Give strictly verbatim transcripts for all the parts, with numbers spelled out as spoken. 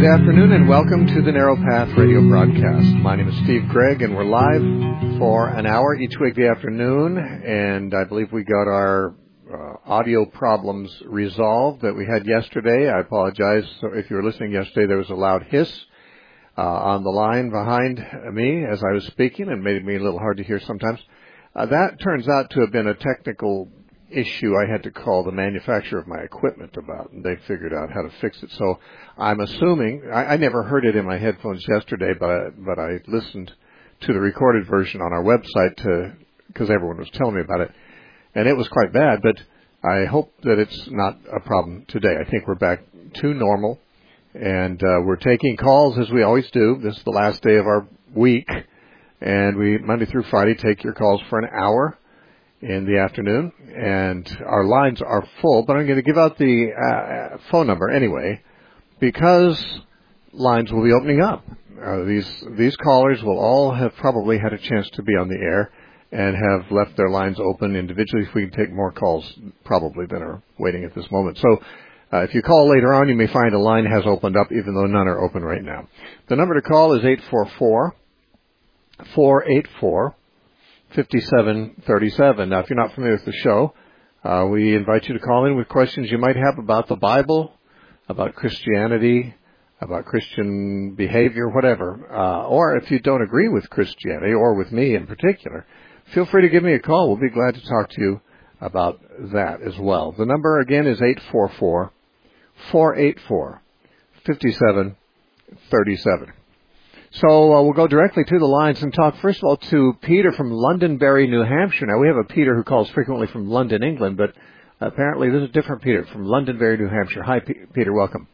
afternoon and welcome to the Narrow Path radio broadcast. My name is Steve Gregg and we're live for an hour each weekday afternoon, and I believe we got our uh, audio problems resolved that we had yesterday. I apologize. So if you were listening yesterday, there was a loud hiss uh, on the line behind me as I was speaking and made me a little hard to hear sometimes. Uh, that turns out to have been a technical issue I had to call the manufacturer of my equipment about, and they figured out how to fix it. So I'm assuming, I, I never heard it in my headphones yesterday, but I, but I listened to the recorded version on our website to, because everyone was telling me about it, and it was quite bad, but I hope that it's not a problem today. I think we're back to normal, and uh, we're taking calls as we always do. This is the last day of our week, and we, Monday through Friday, take your calls for an hour in the afternoon, and our lines are full, but I'm going to give out the uh, phone number anyway, because lines will be opening up. Uh, these these callers will all have probably had a chance to be on the air and have left their lines open individually. If we can take more calls, probably, than are waiting at this moment. So uh, if you call later on, you may find a line has opened up, even though none are open right now. The number to call is eight four four, four eight four, fifty-seven thirty-seven. Now, if you're not familiar with the show, uh, we invite you to call in with questions you might have about the Bible, about Christianity, about Christian behavior, whatever. Uh, or if you don't agree with Christianity, or with me in particular, feel free to give me a call. We'll be glad to talk to you about that as well. The number, again, is eight four four, four eight four, fifty-seven thirty-seven. So uh, we'll go directly to the lines and talk, first of all, to Peter from Londonderry, New Hampshire. Now, we have a Peter who calls frequently from London, England, but apparently this is a different Peter from Londonderry, New Hampshire. Hi, P- Peter. Welcome.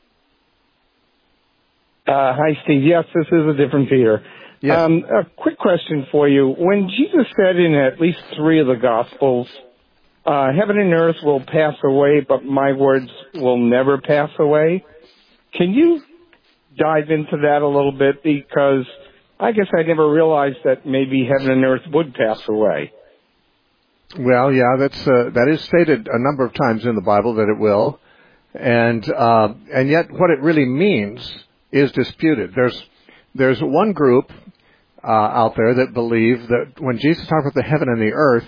Uh, hi, Steve. Yes, this is a different Peter. Yes. Um, a quick question for you. When Jesus said in at least three of the Gospels, uh, heaven and earth will pass away, but my words will never pass away, can you dive into that a little bit, because I guess I never realized that maybe heaven and earth would pass away. Well, yeah, that's uh, that is stated a number of times in the Bible that it will, and uh, and yet what it really means is disputed. There's there's one group uh, out there that believe that when Jesus talked about the heaven and the earth,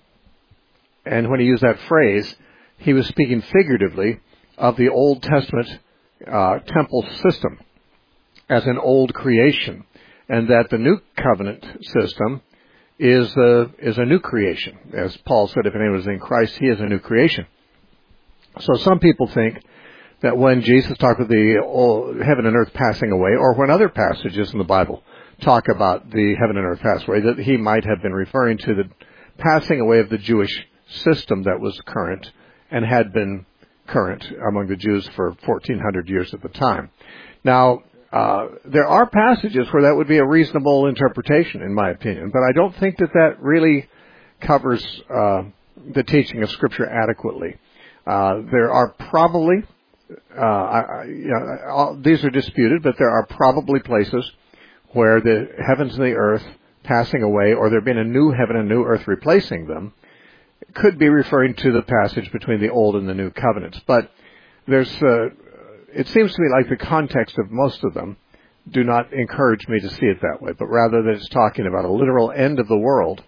and when he used that phrase, he was speaking figuratively of the Old Testament uh, temple system as an old creation, and that the new covenant system is a, is a new creation. As Paul said, if anyone is in Christ, he is a new creation. So some people think that when Jesus talked of the old, heaven and earth passing away, or when other passages in the Bible talk about the heaven and earth pass away, that he might have been referring to the passing away of the Jewish system that was current and had been current among the Jews for fourteen hundred years at the time. Now, Uh, there are passages where that would be a reasonable interpretation, in my opinion, but I don't think that that really covers uh, the teaching of Scripture adequately. Uh, there are probably, uh, I, you know, all, these are disputed, but there are probably places where the heavens and the earth passing away, or there being a new heaven and new earth replacing them, could be referring to the passage between the old and the new covenants. But there's uh, it seems to me like the context of most of them do not encourage me to see it that way, but rather that it's talking about a literal end of the world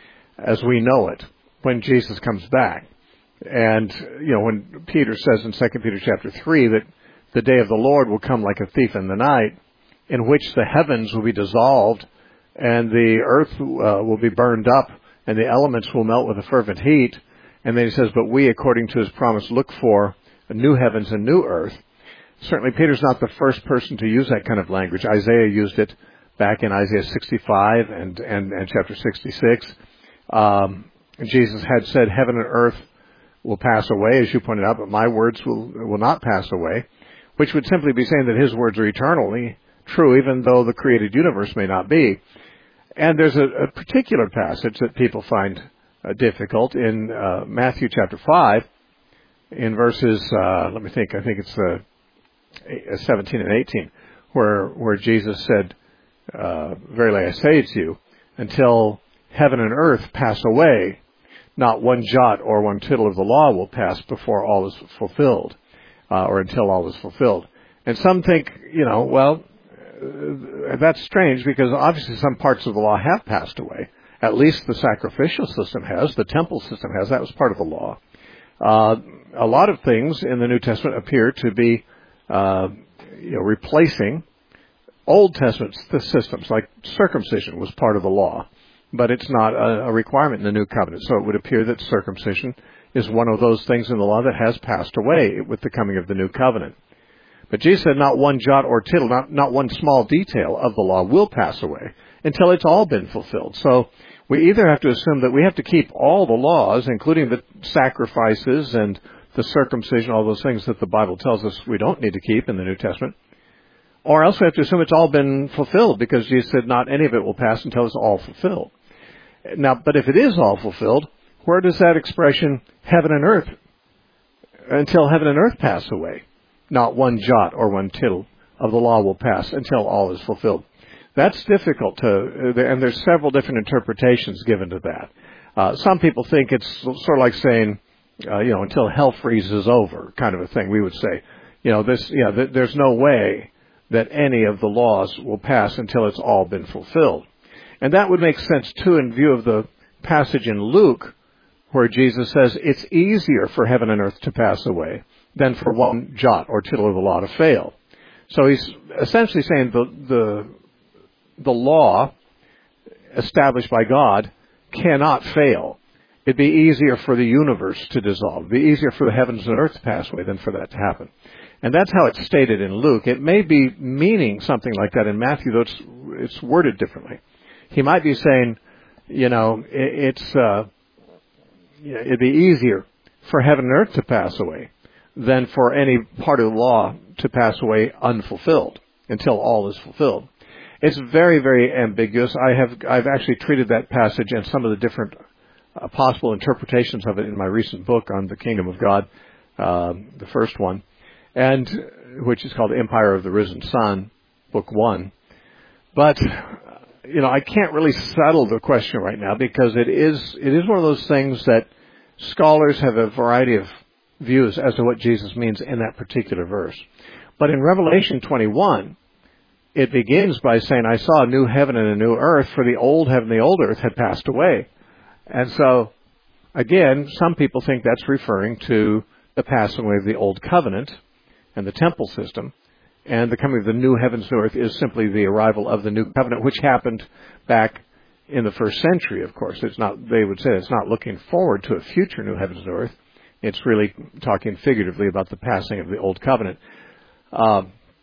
as we know it when Jesus comes back. And, you know, when Peter says in Second Peter chapter three that the day of the Lord will come like a thief in the night, in which the heavens will be dissolved and the earth uh, will be burned up and the elements will melt with a fervent heat. And then he says, but we, according to his promise, look for new heavens and new earth. Certainly, Peter's not the first person to use that kind of language. Isaiah used it back in Isaiah sixty-five and, and, and chapter sixty-six. Um, Jesus had said, heaven and earth will pass away, as you pointed out, but my words will, will not pass away, which would simply be saying that his words are eternally true, even though the created universe may not be. And there's a, a particular passage that people find uh, difficult in uh, Matthew chapter five, in verses, uh, let me think, I think it's the uh, seventeen and eighteen, where where Jesus said, uh, verily I say to you, until heaven and earth pass away, not one jot or one tittle of the law will pass before all is fulfilled, uh, or until all is fulfilled. And some think, you know, well, uh, that's strange because obviously some parts of the law have passed away. At least the sacrificial system has, the temple system has. That was part of the law. Uh, a lot of things in the New Testament appear to be, uh, you know, replacing Old Testament systems, like circumcision was part of the law, but it's not a, a requirement in the New Covenant. So it would appear that circumcision is one of those things in the law that has passed away with the coming of the New Covenant. But Jesus said not one jot or tittle, not, not one small detail of the law will pass away until it's all been fulfilled. So we either have to assume that we have to keep all the laws, including the sacrifices and the circumcision, all those things that the Bible tells us we don't need to keep in the New Testament, or else we have to assume it's all been fulfilled because Jesus said not any of it will pass until it's all fulfilled. Now, but if it is all fulfilled, where does that expression, heaven and earth, until heaven and earth pass away? Not one jot or one tittle of the law will pass until all is fulfilled. That's difficult to, and there's several different interpretations given to that. Uh, some people think it's sort of like saying, uh, you know, until hell freezes over, kind of a thing. We would say, you know, this, yeah, th- there's no way that any of the laws will pass until it's all been fulfilled. And that would make sense, too, in view of the passage in Luke where Jesus says it's easier for heaven and earth to pass away than for one jot or tittle of the law to fail. So he's essentially saying the the, the law established by God cannot fail. It'd be easier for the universe to dissolve. It'd be easier for the heavens and earth to pass away than for that to happen. And that's how it's stated in Luke. It may be meaning something like that in Matthew, though it's, it's worded differently. He might be saying, you know, it, it's uh, it'd be easier for heaven and earth to pass away than for any part of the law to pass away unfulfilled until all is fulfilled. It's very, very ambiguous. I have I've actually treated that passage and some of the different uh, possible interpretations of it in my recent book on the Kingdom of God, uh, the first one, and which is called Empire of the Risen Sun, Book One. But you know, I can't really settle the question right now because it is it is one of those things that scholars have a variety of views as to what Jesus means in that particular verse. But in Revelation twenty-one, it begins by saying, I saw a new heaven and a new earth, for the old heaven and the old earth had passed away. And so, again, some people think that's referring to the passing away of the old covenant and the temple system, and the coming of the new heavens and earth is simply the arrival of the new covenant, which happened back in the first century, of course. It's not, they would say it's not looking forward to a future new heavens and earth. It's really talking figuratively about the passing of the old covenant. Uh,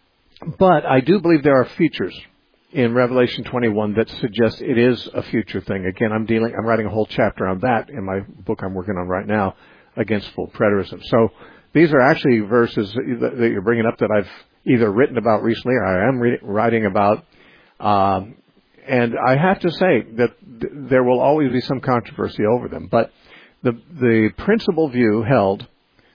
but I do believe there are features in Revelation twenty-one that suggest it is a future thing. Again, I'm dealing, I'm writing a whole chapter on that in my book I'm working on right now, Against Full Preterism. So these are actually verses that you're bringing up that I've either written about recently or I am re- writing about. Um, and I have to say that th- there will always be some controversy over them. But the the principal view held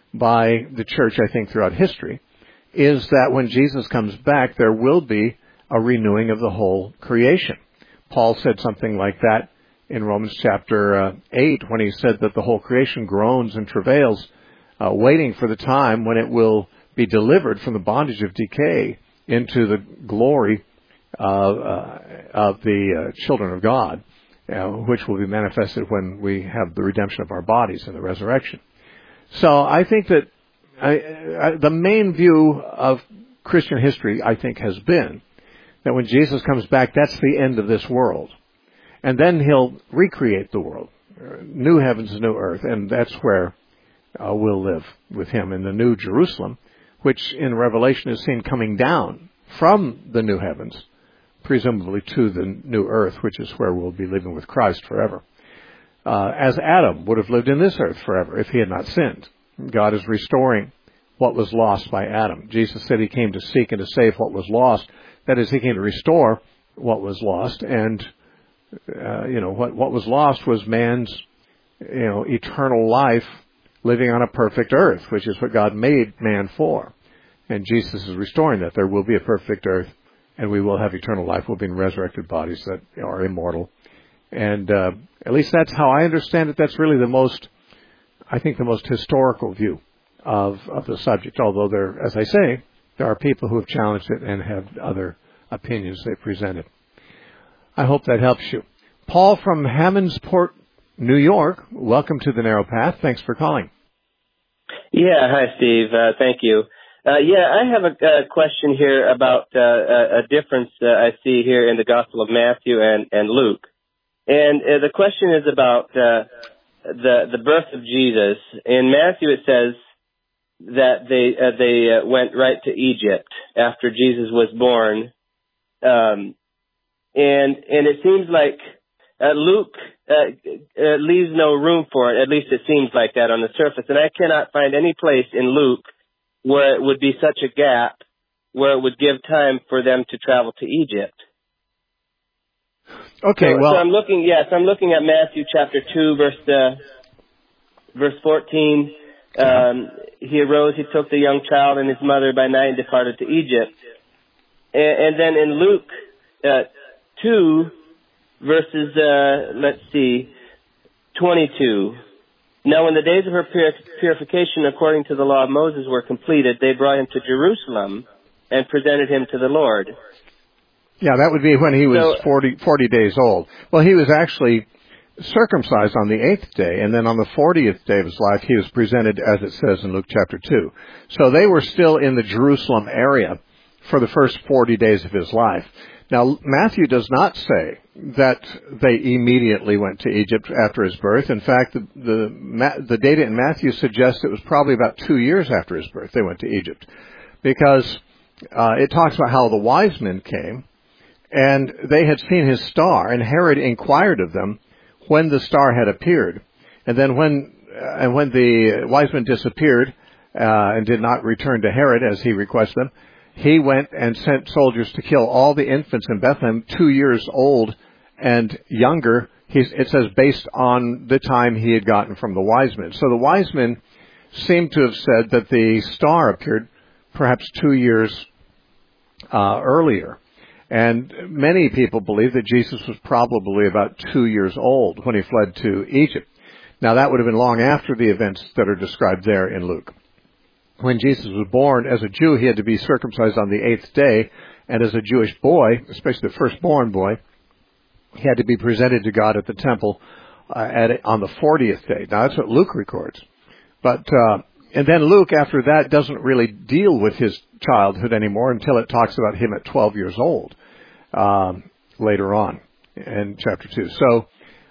by the church, I think, throughout history, is that when Jesus comes back, there will be a renewing of the whole creation. Paul said something like that in Romans chapter uh, eight when he said that the whole creation groans and travails, uh, waiting for the time when it will be delivered from the bondage of decay into the glory uh, uh, of the uh, children of God, uh, which will be manifested when we have the redemption of our bodies in the resurrection. So I think that I, I, the main view of Christian history, I think, has been that when Jesus comes back, that's the end of this world. And then he'll recreate the world, new heavens and new earth, and that's where uh, we'll live with him in the new Jerusalem, which in Revelation is seen coming down from the new heavens, presumably to the new earth, which is where we'll be living with Christ forever. Uh, as Adam would have lived in this earth forever if he had not sinned. God is restoring what was lost by Adam. Jesus said he came to seek and to save what was lost. That is, he came to restore what was lost. And, uh, you know, what, what was lost was man's, you know, eternal life living on a perfect earth, which is what God made man for. And Jesus is restoring that. There will be a perfect earth, and we will have eternal life. We'll be in resurrected bodies that are immortal. And uh, at least that's how I understand it. That's really the most, I think, the most historical view of, of the subject, although there, as I say, there are people who have challenged it and have other opinions they presented. I hope that helps you. Paul from Hammondsport, New York, welcome to the Narrow Path. Thanks for calling. Yeah, hi, Steve. Uh, thank you. Uh, yeah, I have a, a question here about uh, a, a difference uh, I see here in the Gospel of Matthew and, and Luke. And uh, the question is about uh, the the birth of Jesus. In Matthew, it says that they uh, they uh, went right to Egypt after Jesus was born, um, and and it seems like uh, Luke uh, uh, leaves no room for it. At least it seems like that on the surface. And I cannot find any place in Luke where it would be such a gap where it would give time for them to travel to Egypt. Okay, so, well, so I'm looking. Yes, I'm looking at Matthew chapter two, verse uh, verse fourteen. Um, he arose, he took the young child and his mother by night and departed to Egypt. And, and then in Luke uh, two, verses uh, let's see, twenty-two. Now, when the days of her pur- purification, according to the law of Moses, were completed, they brought him to Jerusalem and presented him to the Lord. Yeah, that would be when he was so, forty, forty days old. Well, he was actually circumcised on the eighth day, and then on the fortieth day of his life, he was presented, as it says in Luke chapter two. So they were still in the Jerusalem area for the first forty days of his life. Now, Matthew does not say that they immediately went to Egypt after his birth. In fact, the, the, the data in Matthew suggests it was probably about two years after his birth they went to Egypt, because uh, it talks about how the wise men came, and they had seen his star, and Herod inquired of them when the star had appeared. And then when uh, and when the wise men disappeared uh, and did not return to Herod as he requested them, he went and sent soldiers to kill all the infants in Bethlehem, two years old and younger. He's, it says based on the time he had gotten from the wise men. So the wise men seem to have said that the star appeared perhaps two years uh, earlier. And many people believe that Jesus was probably about two years old when he fled to Egypt. Now, that would have been long after the events that are described there in Luke. When Jesus was born, as a Jew, he had to be circumcised on the eighth day, and as a Jewish boy, especially the firstborn boy, he had to be presented to God at the temple uh, at, on the fortieth day. Now, that's what Luke records. But uh, and then Luke, after that, doesn't really deal with his childhood anymore until it talks about him at twelve years old um, later on in chapter two. So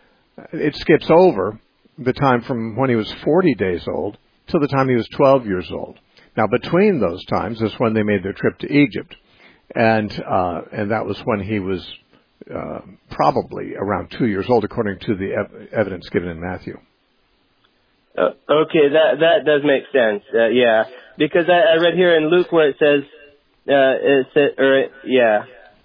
it skips over the time from when he was forty days old till the time he was twelve years old. Now, between those times is when they made their trip to Egypt, and uh, and that was when he was uh, probably around two years old, according to the ev- evidence given in Matthew. Uh, okay, that that does make sense. Uh, yeah, because I, I read here in Luke where it says, uh, it said, or it, yeah,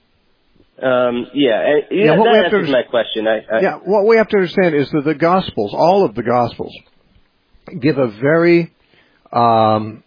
um, yeah, and, yeah, yeah. What that we have answers to, my question. I, I, yeah, what we have to understand is that the Gospels, all of the Gospels, give a very um,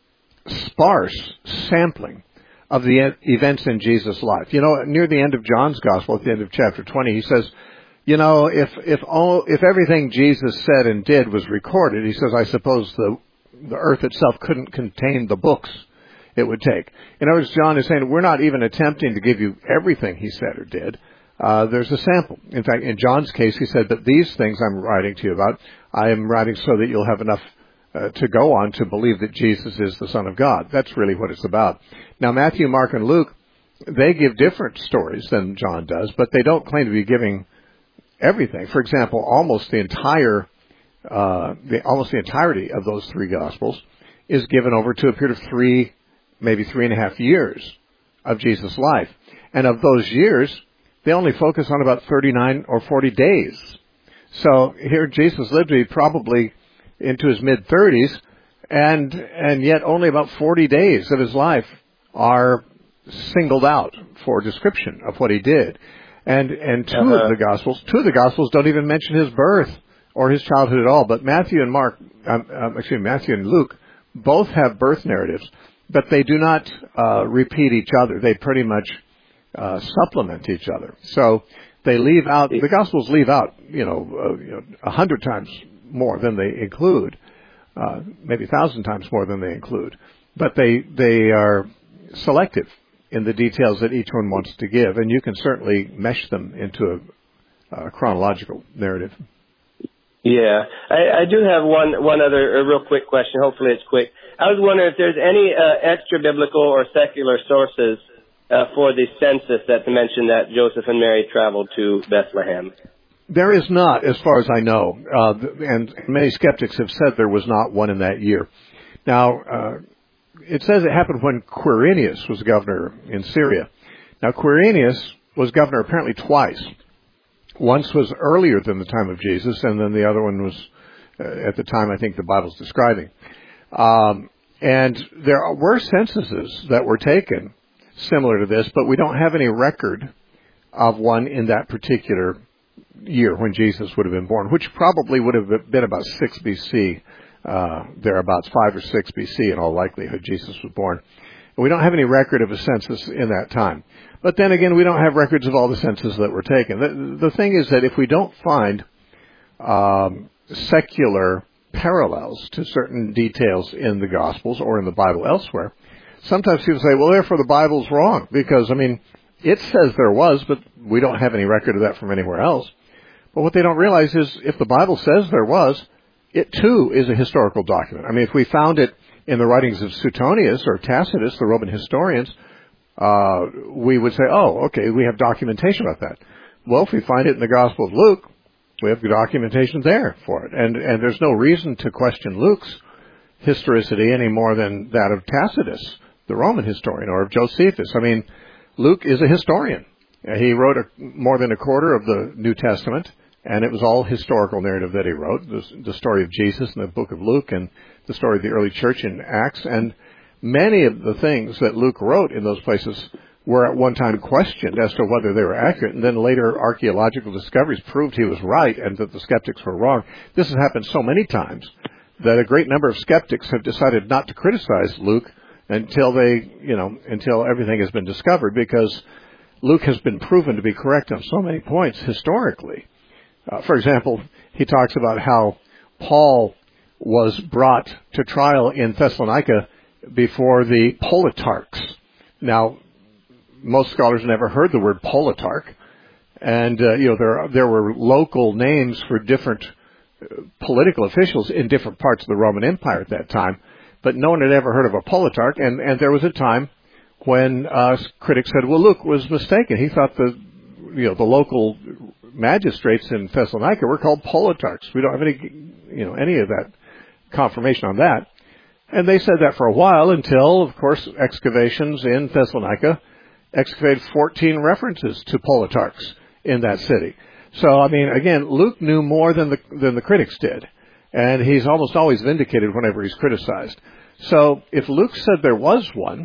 sparse sampling of the e- events in Jesus' life. You know, near the end of John's Gospel, at the end of chapter twenty, he says, you know, if if all if everything Jesus said and did was recorded, he says, I suppose the the earth itself couldn't contain the books it would take. In other words, John is saying we're not even attempting to give you everything he said or did. Uh, there's a sample. In fact, in John's case, he said that these things I'm writing to you about, I am writing so that you'll have enough uh, to go on to believe that Jesus is the Son of God. That's really what it's about. Now, Matthew, Mark, and Luke, they give different stories than John does, but they don't claim to be giving everything. For example, almost the entire, uh, the, almost the entirety of those three Gospels is given over to a period of three, maybe three and a half years of Jesus' life. And of those years, they only focus on about thirty-nine or forty days. So here Jesus lived to be probably into his mid-thirties, and and yet only about forty days of his life are singled out for description of what he did. And and two uh-huh. of the Gospels, two of the Gospels don't even mention his birth or his childhood at all. But Matthew and Mark, um, um, excuse me, Matthew and Luke, both have birth narratives, but they do not uh, repeat each other. They pretty much uh, supplement each other. So they leave out the Gospels leave out, you know, uh, you know, a hundred times more than they include, uh, maybe a thousand times more than they include. But they they are selective in the details that each one wants to give, and you can certainly mesh them into a, a chronological narrative. Yeah, I, I do have one one other a real quick question. Hopefully it's quick. I was wondering if there's any uh, extra biblical or secular sources uh, for the census that mention that Joseph and Mary traveled to Bethlehem. There is not, as far as I know, uh, and many skeptics have said there was not one in that year. Now, uh, it says it happened when Quirinius was governor in Syria. Now, Quirinius was governor apparently twice. Once was earlier than the time of Jesus, and then the other one was uh, at the time I think the Bible's describing. Um, and there were censuses that were taken similar to this, but we don't have any record of one in that particular year when Jesus would have been born, which probably would have been about six B C, uh, thereabouts, five or six B C in all likelihood Jesus was born. And we don't have any record of a census in that time. But then again, we don't have records of all the censuses that were taken. The, the thing is that if we don't find um, secular parallels to certain details in the Gospels or in the Bible elsewhere, sometimes people say, well, therefore the Bible's wrong, because, I mean, it says there was, but we don't have any record of that from anywhere else. But what they don't realize is if the Bible says there was, it too is a historical document. I mean, if we found it in the writings of Suetonius or Tacitus, the Roman historians, uh, we would say, oh, okay, we have documentation about that. Well, if we find it in the Gospel of Luke, we have documentation there for it. And, and there's no reason to question Luke's historicity any more than that of Tacitus, the Roman historian, or of Josephus. I mean, Luke is a historian. He wrote a, more than a quarter of the New Testament, and it was all historical narrative that he wrote, the, the story of Jesus in the book of Luke and the story of the early church in Acts. And many of the things that Luke wrote in those places were at one time questioned as to whether they were accurate, and then later archaeological discoveries proved he was right and that the skeptics were wrong. This has happened so many times that a great number of skeptics have decided not to criticize Luke until they, you know, until everything has been discovered, because Luke has been proven to be correct on so many points historically. Uh, for example, he talks about how Paul was brought to trial in Thessalonica before the politarchs. Now, most scholars never heard the word politarch, and uh, you know there there were local names for different uh, political officials in different parts of the Roman Empire at that time, but no one had ever heard of a politarch. And and there was a time when uh, critics said, "Well, Luke was mistaken. He thought the you know the local magistrates in Thessalonica were called politarchs. We don't have any you know any of that confirmation on that." And they said that for a while until, of course, excavations in Thessalonica excavated fourteen references to politarchs in that city. So, I mean, again, Luke knew more than the than the critics did, and he's almost always vindicated whenever he's criticized. So, if Luke said there was one,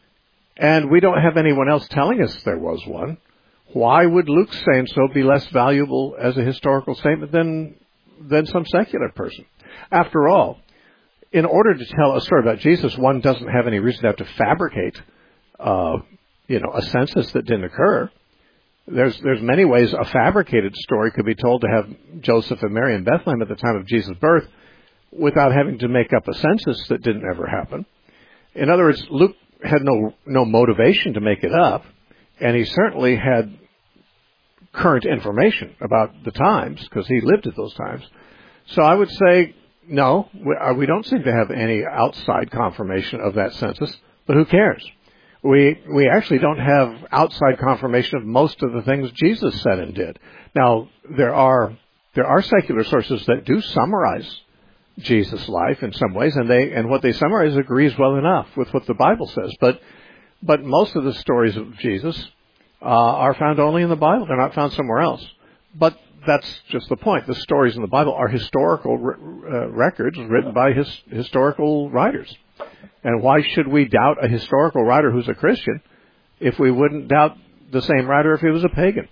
and we don't have anyone else telling us there was one, why would Luke's saying so be less valuable as a historical statement than than some secular person? After all, in order to tell a story about Jesus, one doesn't have any reason to have to fabricate, uh, you know, a census that didn't occur. There's there's many ways a fabricated story could be told to have Joseph and Mary in Bethlehem at the time of Jesus' birth without having to make up a census that didn't ever happen. In other words, Luke had no no motivation to make it up, and he certainly had current information about the times because he lived at those times. So I would say, no, we, uh, we don't seem to have any outside confirmation of that census, but who cares? We we actually don't have outside confirmation of most of the things Jesus said and did. Now, there are there are secular sources that do summarize Jesus' life in some ways, and they and what they summarize agrees well enough with what the Bible says. But but most of the stories of Jesus uh, are found only in the Bible. They're not found somewhere else. But that's just the point. The stories in the Bible are historical re- uh, records written by his, historical writers. And why should we doubt a historical writer who's a Christian if we wouldn't doubt the same writer if he was a pagan?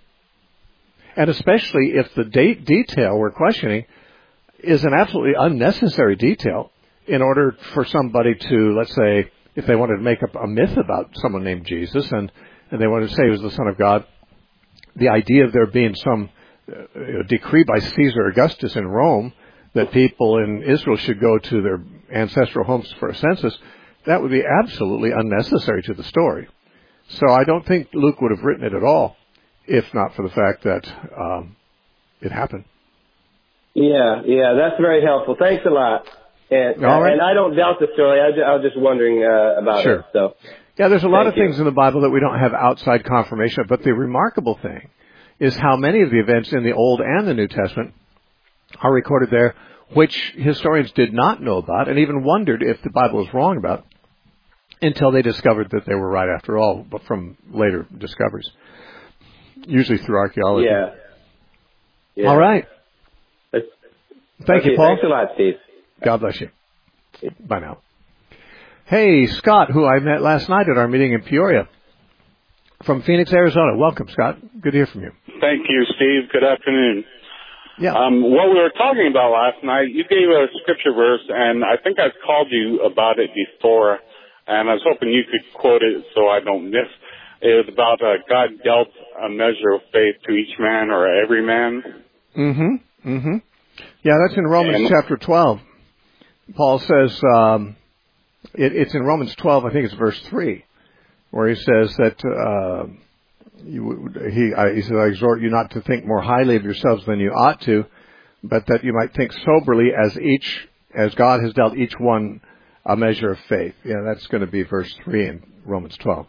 And especially if the date detail we're questioning is an absolutely unnecessary detail in order for somebody to, let's say, if they wanted to make up a myth about someone named Jesus and, and they wanted to say he was the Son of God, the idea of there being some uh, decree by Caesar Augustus in Rome that people in Israel should go to their ancestral homes for a census, that would be absolutely unnecessary to the story. So I don't think Luke would have written it at all, if not for the fact that um, it happened. Yeah, yeah, that's very helpful. Thanks a lot. And, all right. and I don't doubt the story. I, I was just wondering uh, about sure. it. So, yeah, there's a lot Thank of things you. in the Bible that we don't have outside confirmation of, but the remarkable thing is how many of the events in the Old and the New Testament are recorded there, which historians did not know about and even wondered if the Bible was wrong about, until they discovered that they were right after all, but from later discoveries, usually through archaeology. Yeah. yeah. All right. Let's, Thank okay, you, Paul. Thanks a lot, Steve. God bless you. Bye now. Hey, Scott, who I met last night at our meeting in Peoria, from Phoenix, Arizona. Welcome, Scott. Good to hear from you. Thank you, Steve. Good afternoon. Yeah. Um, what we were talking about last night, you gave a scripture verse, and I think I've called you about it before, and I was hoping you could quote it so I don't miss. It was about uh, God dealt a measure of faith to each man or every man. Mm-hmm. Mm-hmm. Yeah, that's in Romans and, chapter twelve. Paul says, um, it, it's in Romans twelve, I think it's verse three, where he says that, uh, you, he, I, he says, I exhort you not to think more highly of yourselves than you ought to, but that you might think soberly as each, as God has dealt each one a measure of faith. Yeah, that's going to be verse three in Romans twelve.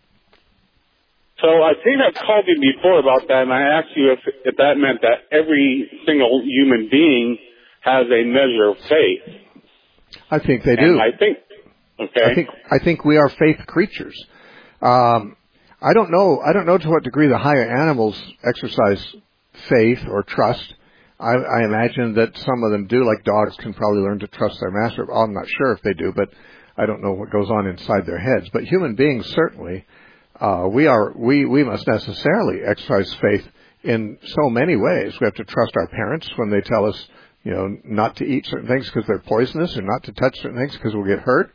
So I think I've called you before about that, and I asked you if, if that meant that every single human being has a measure of faith. I think they do. And I think, okay. I think I think we are faith creatures. Um, I don't know. I don't know to what degree the higher animals exercise faith or trust. I, I imagine that some of them do. Like dogs can probably learn to trust their master. I'm not sure if they do, but I don't know what goes on inside their heads. But human beings certainly, uh, we are. We we must necessarily exercise faith in so many ways. We have to trust our parents when they tell us, you know, not to eat certain things because they're poisonous, or not to touch certain things because we'll get hurt.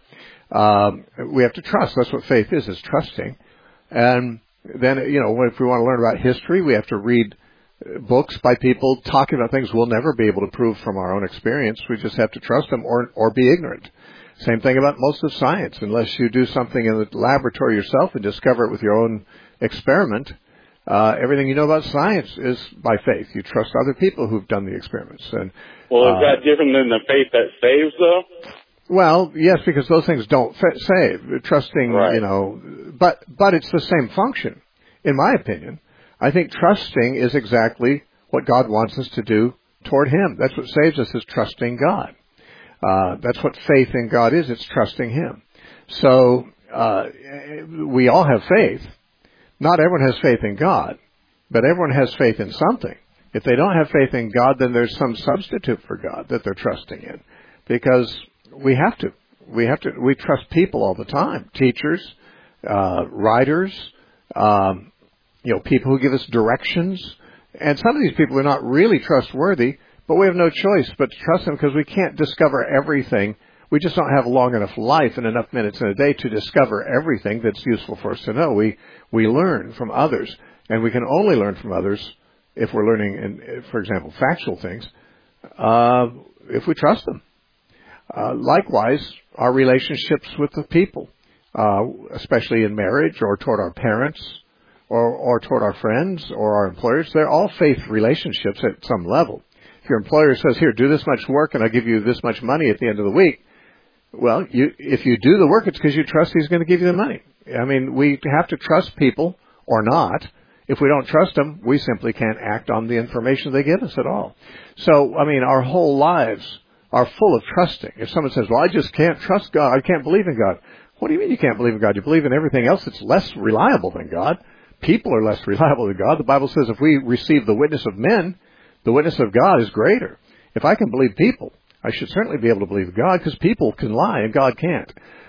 Um, we have to trust. That's what faith is, is trusting. And then, you know, if we want to learn about history, we have to read books by people talking about things we'll never be able to prove from our own experience. We just have to trust them or, or be ignorant. Same thing about most of science. Unless you do something in the laboratory yourself and discover it with your own experiment, Uh, everything you know about science is by faith. You trust other people who've done the experiments. And well, is uh, that different than the faith that saves, though? Well, yes, because those things don't fa- save. Trusting, right. you know, but but it's the same function, in my opinion. I think trusting is exactly what God wants us to do toward Him. That's what saves us, is trusting God. Uh, that's what faith in God is. It's trusting Him. So uh, we all have faith. Not everyone has faith in God, but everyone has faith in something. If they don't have faith in God, then there's some substitute for God that they're trusting in, because we have to. We have to. We trust people all the time. Teachers, uh, writers, um, you know, people who give us directions. And some of these people are not really trustworthy, but we have no choice but to trust them, because we can't discover everything. We just don't have long enough life and enough minutes in a day to discover everything that's useful for us to know. We we learn from others, and we can only learn from others if we're learning, in, for example, factual things, uh, if we trust them. Uh, likewise, our relationships with the people, uh, especially in marriage or toward our parents or, or toward our friends or our employers, they're all faith relationships at some level. If your employer says, here, do this much work and I'll give you this much money at the end of the week, well, you, if you do the work, it's because you trust he's going to give you the money. I mean, we have to trust people or not. If we don't trust them, we simply can't act on the information they give us at all. So, I mean, our whole lives are full of trusting. If someone says, well, I just can't trust God, I can't believe in God. What do you mean you can't believe in God? You believe in everything else that's less reliable than God. People are less reliable than God. The Bible says if we receive the witness of men, the witness of God is greater. If I can believe people, I should certainly be able to believe God, because people can lie and God can't.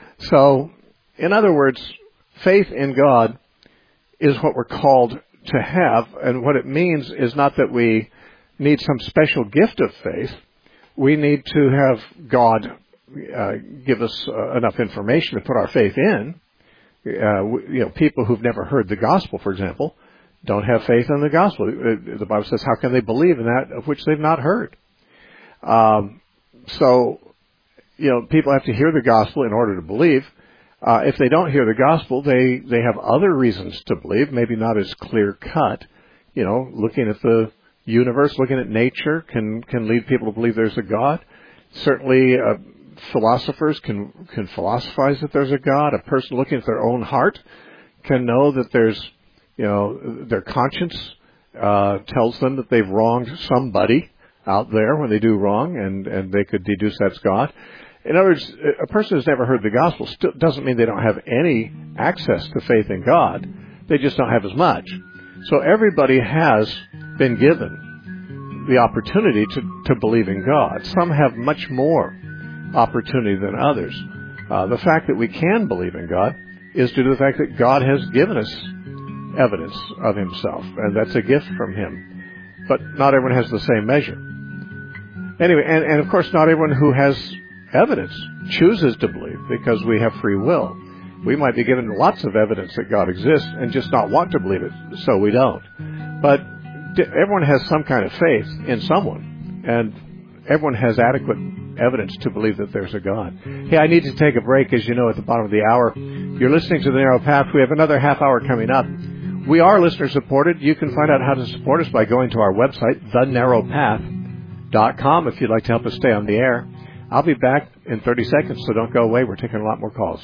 So, in other words, faith in God is what we're called to have, and what it means is not that we need some special gift of faith. We need to have God uh, give us uh, enough information to put our faith in. Uh, you know, people who've never heard the gospel, for example, don't have faith in the gospel. The Bible says, how can they believe in that of which they've not heard? Um, so, you know, people have to hear the gospel in order to believe. Uh, if they don't hear the gospel, they, they have other reasons to believe, maybe not as clear cut. You know, looking at the universe, looking at nature can, can lead people to believe there's a God. Certainly, uh, philosophers can, can philosophize that there's a God. A person looking at their own heart can know that there's, you know, their conscience, uh, tells them that they've wronged somebody out there when they do wrong, and, and they could deduce that's God. In other words, a person who's never heard the gospel still doesn't mean they don't have any access to faith in God. They just don't have as much. So everybody has been given the opportunity to, to believe in God. Some have much more opportunity than others. Uh, the fact that we can believe in God is due to the fact that God has given us evidence of himself, and that's a gift from him. But not everyone has the same measure. Anyway, and, and of course not everyone who has evidence chooses to believe, because we have free will. We might be given lots of evidence that God exists and just not want to believe it, so we don't. But everyone has some kind of faith in someone, and everyone has adequate evidence to believe that there's a God. Hey, I need to take a break, as you know, at the bottom of the hour. You're listening to The Narrow Path. We have another half hour coming up. We are listener supported. You can find out how to support us by going to our website, the narrow path dot com, if you'd like to help us stay on the air. I'll be back in thirty seconds, so don't go away. We're taking a lot more calls.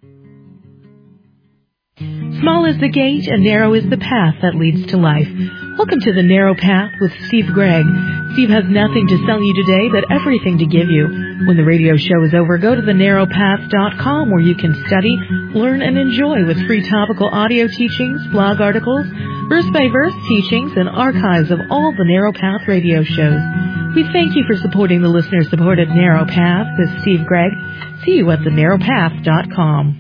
Small is the gate and narrow is the path that leads to life. Welcome to The Narrow Path with Steve Gregg. Steve has nothing to sell you today, but everything to give you. When the radio show is over, go to the narrow path dot com, where you can study, learn, and enjoy with free topical audio teachings, blog articles, verse-by-verse teachings, and archives of all the Narrow Path radio shows. We thank you for supporting the listener-supported Narrow Path with Steve Gregg. See you at the narrow path dot com.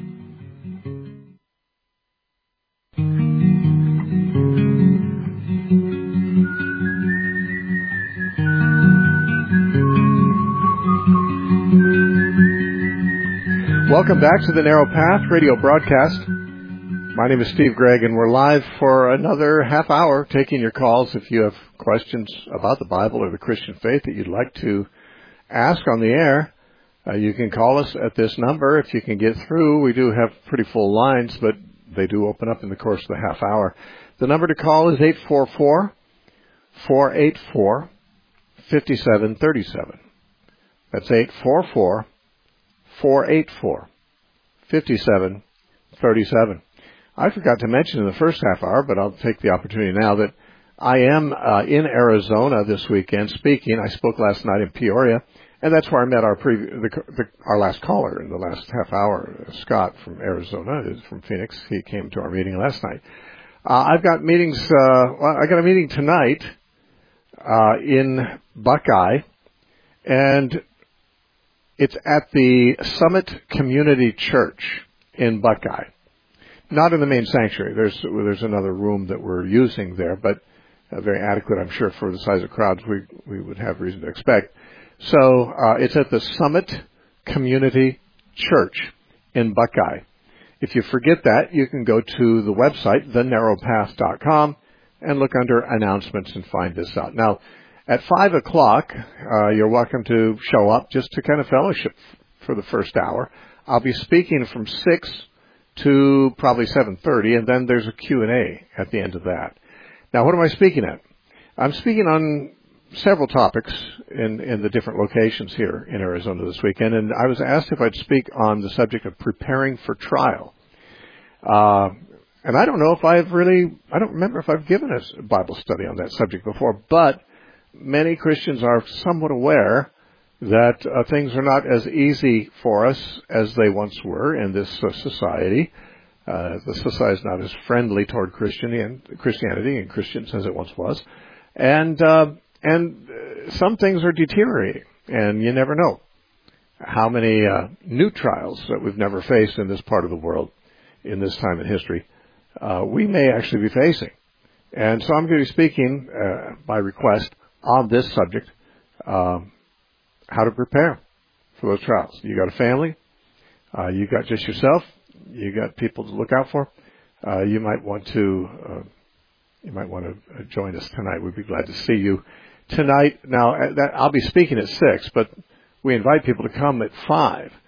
Welcome back to the Narrow Path radio broadcast. My name is Steve Gregg, and we're live for another half hour taking your calls. If you have questions about the Bible or the Christian faith that you'd like to ask on the air, uh, you can call us at this number. If you can get through, we do have pretty full lines, but they do open up in the course of the half hour. The number to call is eight four four, four eight four, five seven three seven. That's eight four four, four eight four, five seven three seven. I forgot to mention in the first half hour, but I'll take the opportunity now, that I am uh, in Arizona this weekend speaking. I spoke last night in Peoria, and that's where I met our previ- the, the, our last caller in the last half hour, Scott from Arizona, is from Phoenix. He came to our meeting last night. Uh, I've got meetings. Uh, well, I got a meeting tonight uh, in Buckeye, and it's at the Summit Community Church in Buckeye. Not in the main sanctuary. There's there's another room that we're using there, but uh, very adequate, I'm sure, for the size of crowds we we would have reason to expect. So uh, it's at the Summit Community Church in Buckeye. If you forget that, you can go to the website, the narrow path dot com, and look under announcements and find this out. Now, at five o'clock, uh, you're welcome to show up just to kind of fellowship for the first hour. I'll be speaking from six to probably seven thirty, and then there's a Q and A at the end of that. Now, what am I speaking at? I'm speaking on several topics in, in the different locations here in Arizona this weekend, and I was asked if I'd speak on the subject of preparing for trial. Uh, and I don't know if I've really, I don't remember if I've given a Bible study on that subject before, but many Christians are somewhat aware that uh, things are not as easy for us as they once were in this uh, society. Uh, the society is not as friendly toward Christianity and, Christianity and Christians as it once was. And, uh, and some things are deteriorating, and you never know how many uh, new trials that we've never faced in this part of the world in this time in history uh, we may actually be facing. And so I'm going to be speaking uh, by request on this subject, um, how to prepare for those trials. You got a family, uh, you got just yourself, you got people to look out for. Uh, you might want to, uh, you might want to join us tonight. We'd be glad to see you tonight. Now, that, I'll be speaking at six, but we invite people to come at five.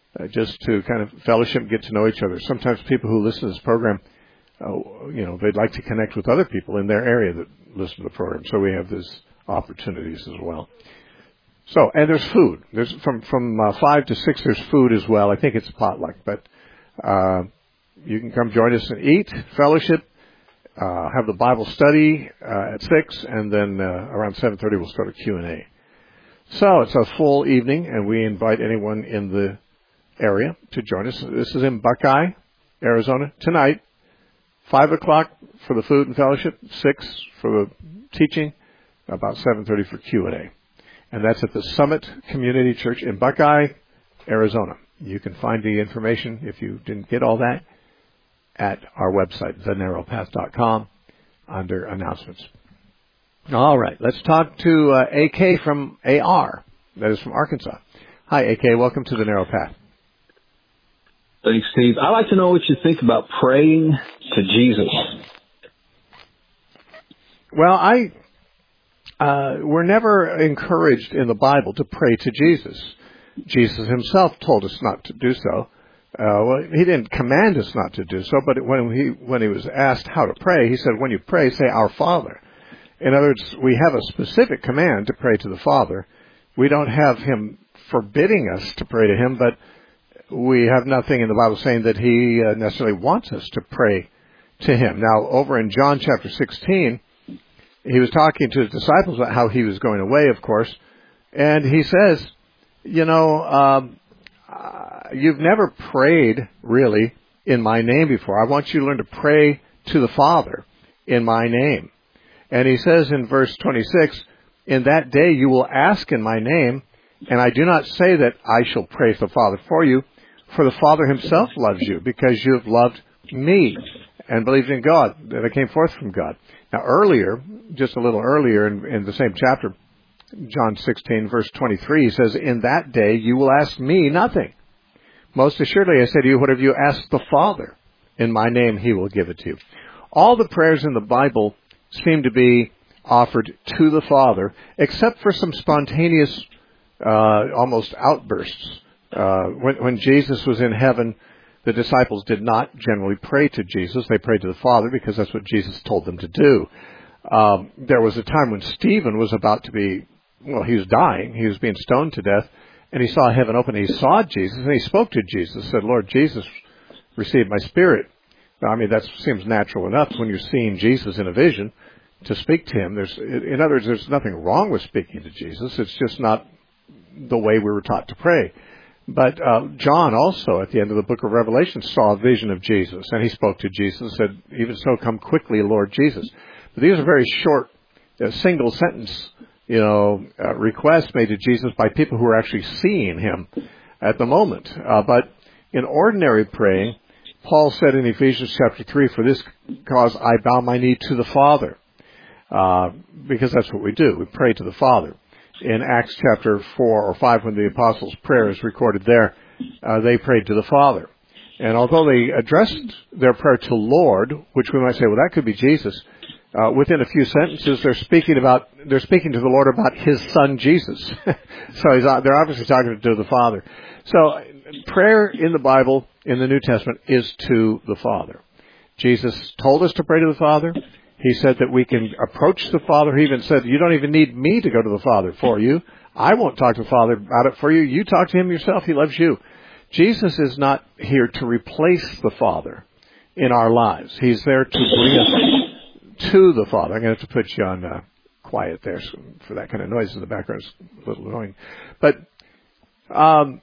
uh, just to kind of fellowship and get to know each other. Sometimes people who listen to this program, uh, you know, they'd like to connect with other people in their area that listen to the program. So we have these opportunities as well. So, and there's food. There's from from uh, five to six. There's food as well. I think it's a potluck, but uh, you can come join us and eat, fellowship, uh, have the Bible study uh, at six, and then uh, around seven thirty we'll start a Q and A. So it's a full evening, and we invite anyone in the area to join us. This is in Buckeye, Arizona tonight. Five o'clock for the food and fellowship, six for the teaching, about seven thirty for Q and A. And that's at the Summit Community Church in Buckeye, Arizona. You can find the information, if you didn't get all that, at our website, the narrow path dot com, under announcements. All right, let's talk to uh, A K from A R, that is from Arkansas. Hi, A K, welcome to the Narrow Path. Thanks, Steve. I'd like to know what you think about praying to Jesus. Well, I... Uh, we're never encouraged in the Bible to pray to Jesus. Jesus himself told us not to do so. Uh, well, he didn't command us not to do so, but when he when he was asked how to pray, he said, when you pray, say, Our Father. In other words, we have a specific command to pray to the Father. We don't have him forbidding us to pray to him, but we have nothing in the Bible saying that he uh, necessarily wants us to pray to him. Now, over in John chapter sixteen, he was talking to his disciples about how he was going away, of course, and he says, you know, um, uh, you've never prayed, really, in my name before. I want you to learn to pray to the Father in my name. And he says in verse twenty-six, in that day you will ask in my name, and I do not say that I shall pray to the Father for you, for the Father himself loves you, because you have loved me and believed in God, that I came forth from God. Now earlier, just a little earlier in, in the same chapter, John sixteen, verse twenty-three, he says, in that day you will ask me nothing. Most assuredly I say to you, whatever you ask the Father in my name, he will give it to you. All the prayers in the Bible seem to be offered to the Father, except for some spontaneous, uh, almost outbursts. Uh, when, when Jesus was in heaven, the disciples did not generally pray to Jesus. They prayed to the Father because that's what Jesus told them to do. Um, there was a time when Stephen was about to be, well, he was dying. He was being stoned to death. And he saw heaven open. He saw Jesus, and he spoke to Jesus, said, Lord Jesus, receive my spirit. Now, I mean, that seems natural enough when you're seeing Jesus in a vision to speak to him. There's, in other words, there's nothing wrong with speaking to Jesus. It's just not the way we were taught to pray. But uh, John also, at the end of the book of Revelation, saw a vision of Jesus, and he spoke to Jesus and said, even so, come quickly, Lord Jesus. But these are very short, uh, single sentence, you know, uh, requests made to Jesus by people who are actually seeing him at the moment. Uh, but in ordinary praying, Paul said in Ephesians chapter three, for this cause I bow my knee to the Father, uh, because that's what we do. We pray to the Father. In Acts chapter four or five, when the apostles' prayer is recorded there, uh, they prayed to the Father. And although they addressed their prayer to Lord, which we might say, well, that could be Jesus, uh, within a few sentences, they're speaking about, they're speaking to the Lord about his son, Jesus. So he's, they're obviously talking to the Father. So prayer in the Bible, in the New Testament, is to the Father. Jesus told us to pray to the Father. He said that we can approach the Father. He even said, you don't even need me to go to the Father for you. I won't talk to the Father about it for you. You talk to him yourself. He loves you. Jesus is not here to replace the Father in our lives. He's there to bring us to the Father. I'm going to have to put you on uh, quiet there so for that kind of noise in the background. It's a little annoying. But um,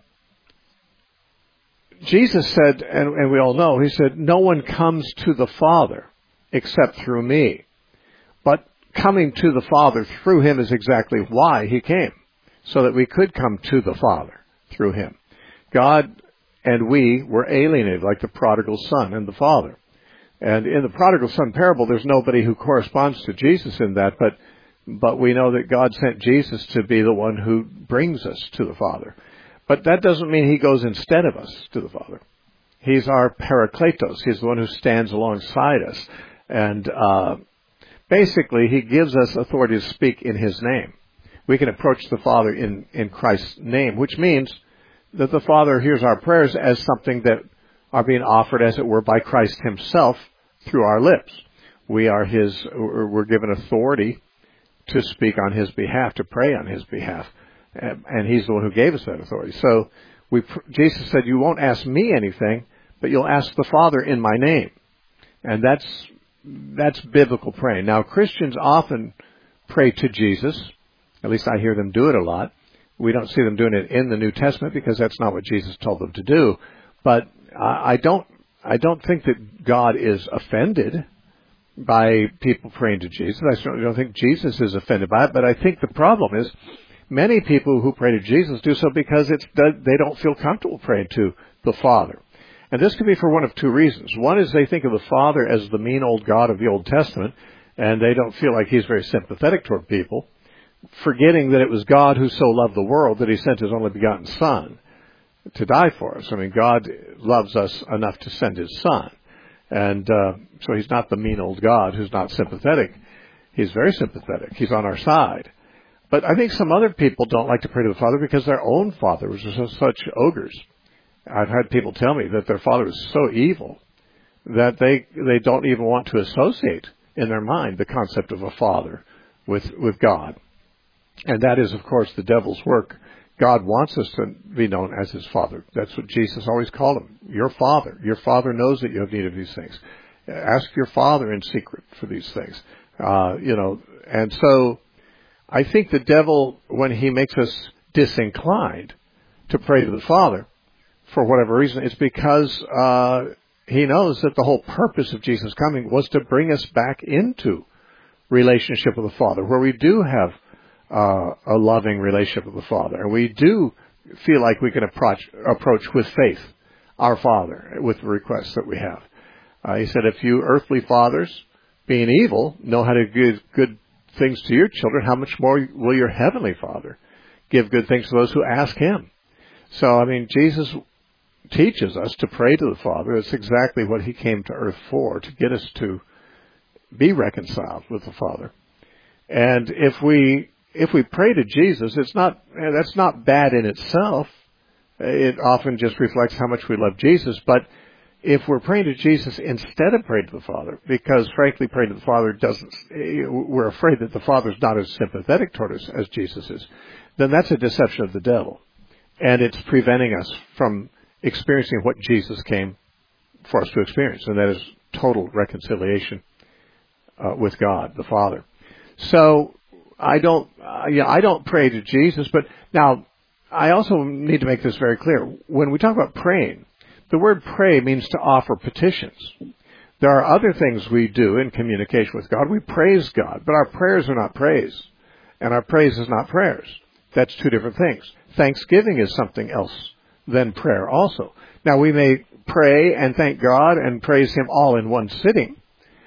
Jesus said, and, and we all know, he said, no one comes to the Father except through me. But coming to the Father through him is exactly why he came, so that we could come to the Father through him. God and we were alienated like the prodigal son and the Father. And in the prodigal son parable, there's nobody who corresponds to Jesus in that, but but we know that God sent Jesus to be the one who brings us to the Father. But that doesn't mean he goes instead of us to the Father. He's our parakletos. He's the one who stands alongside us. And uh, basically, he gives us authority to speak in his name. We can approach the Father in, in Christ's name, which means that the Father hears our prayers as something that are being offered, as it were, by Christ himself through our lips. We are his, we're given authority to speak on his behalf, to pray on his behalf. And he's the one who gave us that authority. So we, Jesus said, you won't ask me anything, but you'll ask the Father in my name. And that's, that's biblical praying. Now, Christians often pray to Jesus. At least I hear them do it a lot. We don't see them doing it in the New Testament because that's not what Jesus told them to do. But I don't, I don't think that God is offended by people praying to Jesus. I certainly don't think Jesus is offended by it. But I think the problem is many people who pray to Jesus do so because it's, they don't feel comfortable praying to the Father. And this could be for one of two reasons. One is they think of the Father as the mean old God of the Old Testament, and they don't feel like he's very sympathetic toward people, forgetting that it was God who so loved the world that he sent his only begotten Son to die for us. I mean, God loves us enough to send his Son. And uh, so he's not the mean old God who's not sympathetic. He's very sympathetic. He's on our side. But I think some other people don't like to pray to the Father because their own fathers are such ogres. I've had people tell me that their father is so evil that they they don't even want to associate in their mind the concept of a father with with God. And that is, of course, the devil's work. God wants us to be known as his Father. That's what Jesus always called him. Your Father. Your Father knows that you have need of these things. Ask your Father in secret for these things. Uh, you know, and so I think the devil, when he makes us disinclined to pray to the Father, for whatever reason, it's because uh, he knows that the whole purpose of Jesus coming was to bring us back into relationship with the Father, where we do have uh, a loving relationship with the Father, and we do feel like we can approach, approach with faith our Father with the requests that we have. Uh, he said, if you earthly fathers, being evil, know how to give good things to your children, how much more will your heavenly Father give good things to those who ask him? So, I mean, Jesus teaches us to pray to the Father. It's exactly what he came to earth for, to get us to be reconciled with the Father. And if we if we pray to Jesus, it's not that's not bad in itself. It often just reflects how much we love Jesus. But if we're praying to Jesus instead of praying to the Father, because frankly praying to the Father doesn't, we're afraid that the Father's not as sympathetic toward us as Jesus is, then that's a deception of the devil. And it's preventing us from experiencing what Jesus came for us to experience, and that is total reconciliation uh, with God, the Father. So I don't, uh, yeah, I don't pray to Jesus, but now I also need to make this very clear. When we talk about praying, the word pray means to offer petitions. There are other things we do in communication with God. We praise God, but our prayers are not praise, and our praise is not prayers. That's two different things. Thanksgiving is something else than prayer also. Now, we may pray and thank God and praise him all in one sitting.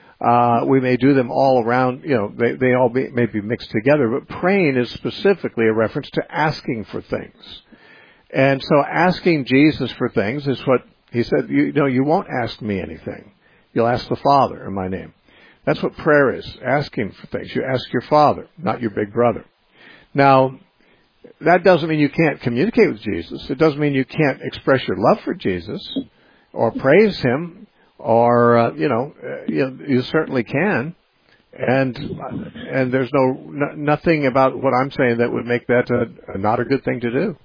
Uh, we may do them all around, you know, they, they all be, may be mixed together, but praying is specifically a reference to asking for things. And so asking Jesus for things is what he said, you know, you won't ask me anything. You'll ask the Father in my name. That's what prayer is, asking for things. You ask your Father, not your big brother. Now, that doesn't mean you can't communicate with Jesus. It doesn't mean you can't express your love for Jesus or praise him, or, uh, you know, uh, you, you certainly can. And and there's no, no nothing about what I'm saying that would make that a, a not a good thing to do.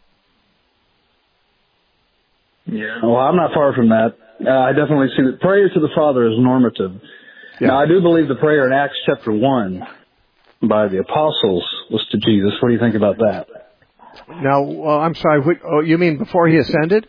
Yeah, well, I'm not far from that. Uh, I definitely see that prayer to the Father is normative. Yeah. Now, I do believe the prayer in Acts chapter one by the apostles was to Jesus. What do you think about that? Now, well, I'm sorry, what, oh, you mean before he ascended?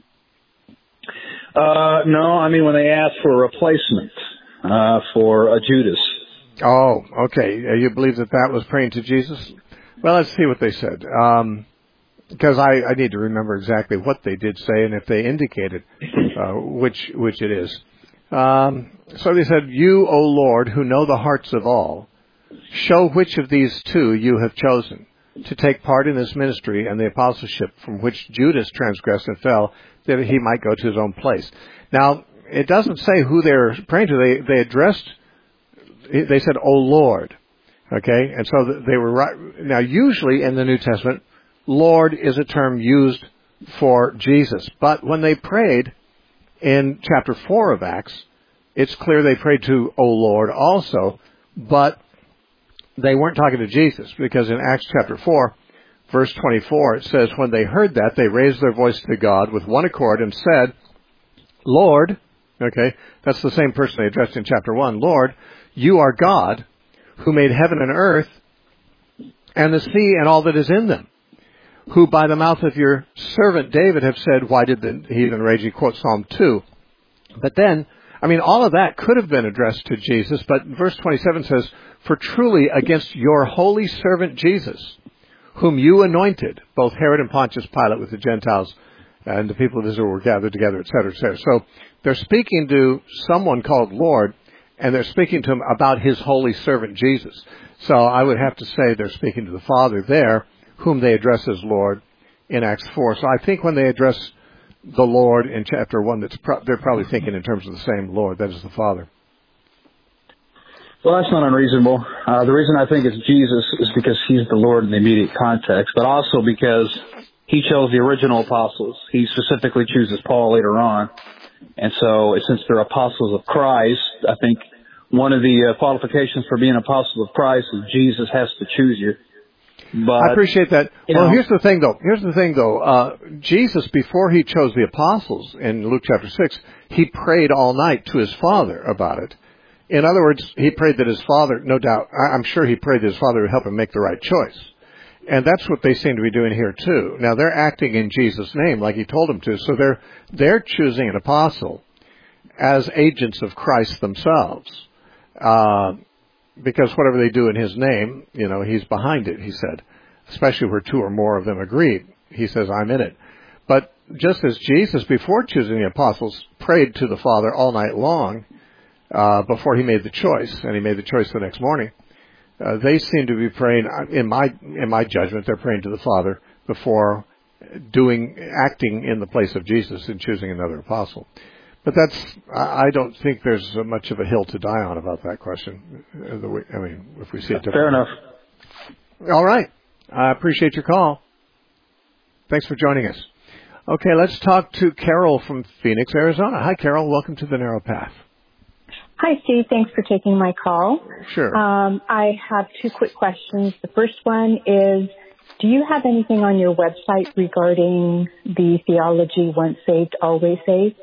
Uh, no, I mean when they asked for a replacement uh, for a Judas. Oh, okay. You believe that that was praying to Jesus? Well, let's see what they said. Um, because I, I need to remember exactly what they did say and if they indicated uh, which which it is. Um, so they said, you, O Lord, who know the hearts of all, show which of these two you have chosen to take part in this ministry and the apostleship from which Judas transgressed and fell, that he might go to his own place. Now, it doesn't say who they're praying to. They they addressed, they said, O Lord. Okay? And so they were right. Now, usually in the New Testament, Lord is a term used for Jesus. But when they prayed in chapter four of Acts, it's clear they prayed to, O Lord, also, but they weren't talking to Jesus, because in Acts chapter four, verse twenty-four, it says, when they heard that, they raised their voice to God with one accord and said, Lord, okay, that's the same person they addressed in chapter one, Lord, you are God, who made heaven and earth, and the sea and all that is in them, who by the mouth of your servant David have said, why did the heathen rage? He quotes Psalm two. But then, I mean, all of that could have been addressed to Jesus, but verse twenty-seven says, for truly against your holy servant Jesus, whom you anointed, both Herod and Pontius Pilate with the Gentiles and the people of Israel were gathered together, et cetera, et cetera. So they're speaking to someone called Lord, and they're speaking to him about his holy servant Jesus. So I would have to say they're speaking to the Father there, whom they address as Lord in Acts four. So I think when they address the Lord in chapter one, that's pro- they're probably thinking in terms of the same Lord, that is the Father. Well, that's not unreasonable. Uh, the reason I think it's Jesus is because he's the Lord in the immediate context, but also because he chose the original apostles. He specifically chooses Paul later on. And so since they're apostles of Christ, I think one of the uh, qualifications for being an apostle of Christ is Jesus has to choose you. But, I appreciate that. Well, know, here's the thing, though. Here's the thing, though. Uh, Jesus, before he chose the apostles in Luke chapter six, he prayed all night to his Father about it. In other words, he prayed that his Father, no doubt, I'm sure he prayed that his Father would help him make the right choice. And that's what they seem to be doing here, too. Now, they're acting in Jesus' name like he told them to, so they're they're choosing an apostle as agents of Christ themselves. Uh, because whatever they do in his name, you know, he's behind it, he said. Especially where two or more of them agreed. He says, I'm in it. But just as Jesus, before choosing the apostles, prayed to the Father all night long, uh, before he made the choice, and he made the choice the next morning, uh, they seem to be praying, in my, in my judgment, they're praying to the Father before doing, acting in the place of Jesus and choosing another apostle. But that's, I don't think there's much of a hill to die on about that question. I mean, if we see it differently. Fair enough. All right. I appreciate your call. Thanks for joining us. Okay, let's talk to Carol from Phoenix, Arizona. Hi, Carol. Welcome to the Narrow Path. Hi, Steve. Thanks for taking my call. Sure. Um, I have two quick questions. The first one is, do you have anything on your website regarding the theology once saved, always saved?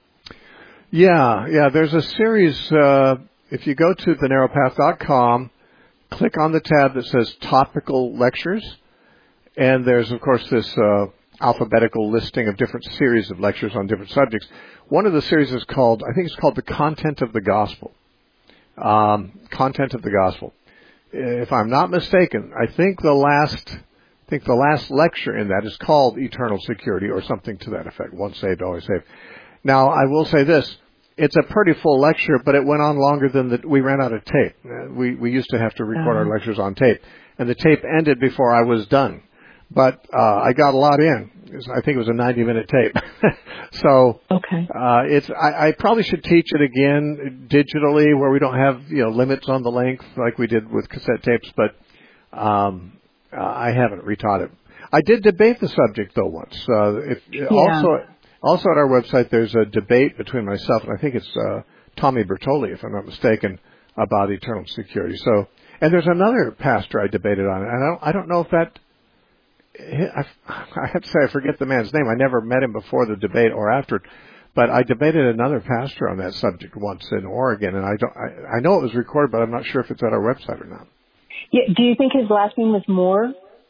Yeah, yeah. There's a series. Uh, if you go to the narrow path dot com, click on the tab that says Topical Lectures, and there's, of course, this uh, alphabetical listing of different series of lectures on different subjects. One of the series is called, I think it's called The Content of the Gospel. Um, Content of the Gospel. If I'm not mistaken, I think the last, I think the last lecture in that is called Eternal Security or something to that effect. Once saved, always saved. Now, I will say this. It's a pretty full lecture, but it went on longer than the, we ran out of tape. We, we used to have to record uh-huh. our lectures on tape, and the tape ended before I was done. But uh, I got a lot in. I think it was a ninety-minute tape. so okay. uh, it's. I, I probably should teach it again digitally, where we don't have you know limits on the length like we did with cassette tapes. But um, uh, I haven't retaught it. I did debate the subject though once. Uh, if, yeah. Also, also at our website, there's a debate between myself and I think it's uh, Tommy Bertoli, if I'm not mistaken, about eternal security. So, and there's another pastor I debated on it. I don't. I don't know if that. I, I have to say I forget the man's name. I never met him before the debate or after it, but I debated another pastor on that subject once in Oregon, and I don't. I, I know it was recorded, but I'm not sure if it's at our website or not. Yeah, do you think his last name was Moore?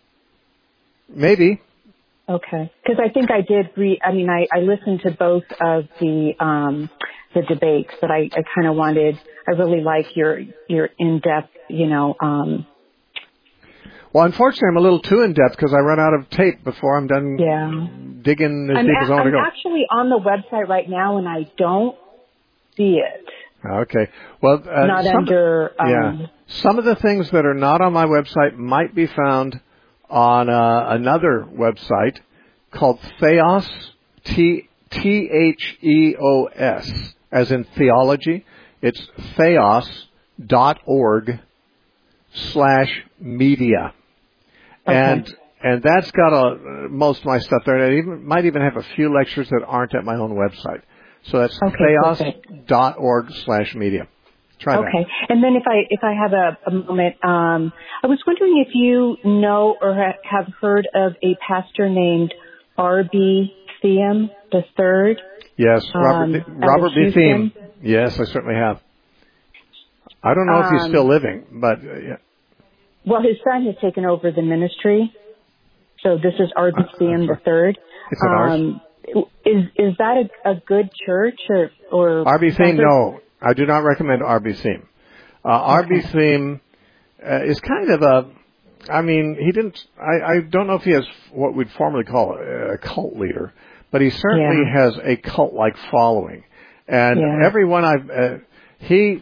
Maybe. Okay, because I think I did read. I mean, I, I listened to both of the um, the debates, but I, I kind of wanted. I really like your your in depth, you know. Um, Well, unfortunately, I'm a little too in-depth because I run out of tape before I'm done yeah. digging as I'm deep a- as I want to go. I'm actually on the website right now, and I don't see it. Okay. Well, uh, not some, under... Um, yeah. Some of the things that are not on my website might be found on uh, another website called Theos, T T H E O S, as in theology. It's theos dot org slash media. Okay. And and that's got a, most of my stuff there. And it even, might even have a few lectures that aren't at my own website. So that's okay, theos dot org slash media. Try okay. that. Okay, and then if I if I have a, a moment, um, I was wondering if you know or ha- have heard of a pastor named R B Thiem the Third. Yes, Robert, um, Robert B. Thiem. Yes, I certainly have. I don't know um, if he's still living, but uh, yeah. Well, his son has taken over the ministry, so this is R B Thiem the Third. Is it um, ours? Is is that a, a good church or or R B Thiem? No. I do not recommend R B Thiem. Uh, R B Thiem uh, is kind of a, I mean, he didn't, I, I don't know if he has what we'd formerly call a, a cult leader, but he certainly yeah. has a cult-like following. And yeah. everyone I've, uh, he,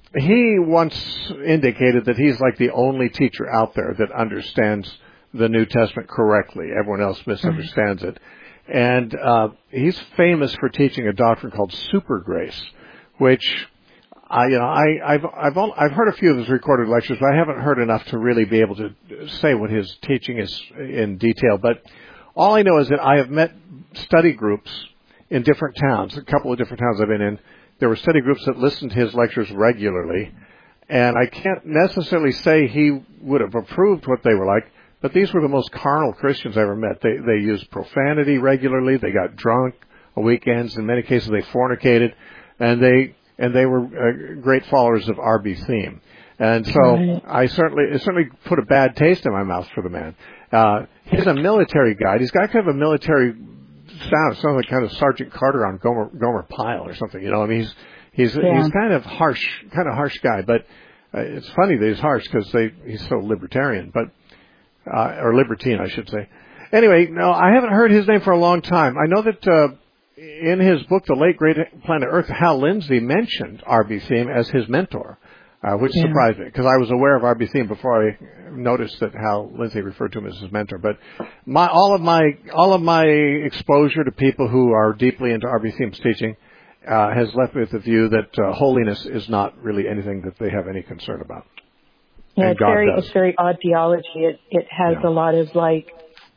he once indicated that he's like the only teacher out there that understands the New Testament correctly. Everyone else misunderstands mm-hmm. it. And uh, he's famous for teaching a doctrine called super grace, which I, you know, I, I've, I've, only, I've heard a few of his recorded lectures, but I haven't heard enough to really be able to say what his teaching is in detail. But all I know is that I have met study groups in different towns, a couple of different towns I've been in. There were study groups that listened to his lectures regularly, and I can't necessarily say he would have approved what they were like, but these were the most carnal Christians I ever met. They, they used profanity regularly. They got drunk on weekends. In many cases, they fornicated. And they and they were uh, great followers of R B Thiem, and so right. I certainly it certainly put a bad taste in my mouth for the man. Uh, he's a military guy. He's got kind of a military sound, sounds like kind of Sergeant Carter on Gomer, Gomer Pyle or something. You know, I mean, he's he's yeah. he's kind of harsh, kind of harsh guy. But uh, it's funny that he's harsh because they he's so libertarian, but uh, or libertine, I should say. Anyway, no, I haven't heard his name for a long time. I know that. Uh, In his book, The Late Great Planet Earth, Hal Lindsey mentioned R B Thiem as his mentor, uh, which yeah. surprised me because I was aware of R B Thiem before I noticed that Hal Lindsey referred to him as his mentor. But my, all of my all of my exposure to people who are deeply into R B Thiem's teaching uh, has left me with the view that uh, holiness is not really anything that they have any concern about. Yeah, and it's God very does. it's very odd theology. It it has yeah. a lot of like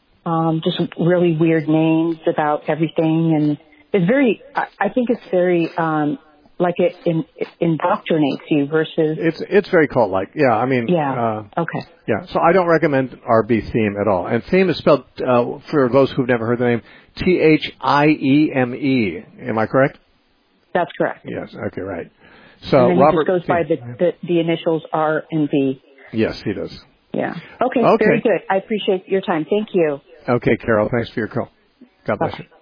um, just really weird names about everything and. It's very, I think it's very, um, like it, in, it indoctrinates you versus... It's it's very cult-like, yeah, I mean... Yeah, uh, okay. Yeah, so I don't recommend R B Thiem at all. And Thiem is spelled, uh, for those who've never heard the name, T H I E M E. Am I correct? That's correct. Yes, okay, right. So and then Robert he just goes by the, the, the initials R and V. Yes, he does. Yeah. Okay, okay, very good. I appreciate your time. Thank you. Okay, Carol, thanks for your call. God bless Bye-bye. you.